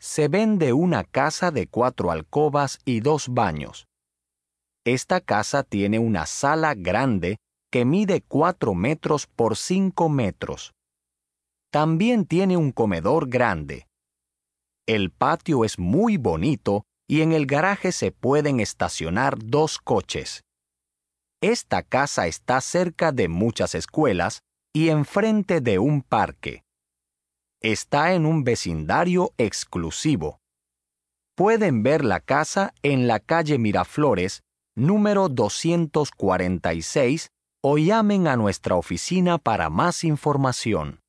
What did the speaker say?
se vende una casa de 4 alcobas y 2 baños. Esta casa tiene una sala grande que mide 4 metros por 5 metros. También tiene un comedor grande. El patio es muy bonito y en el garaje se pueden estacionar 2 coches. Esta casa está cerca de muchas escuelas y enfrente de un parque. Está en un vecindario exclusivo. Pueden ver la casa en la calle Miraflores, número 246, o llamen a nuestra oficina para más información.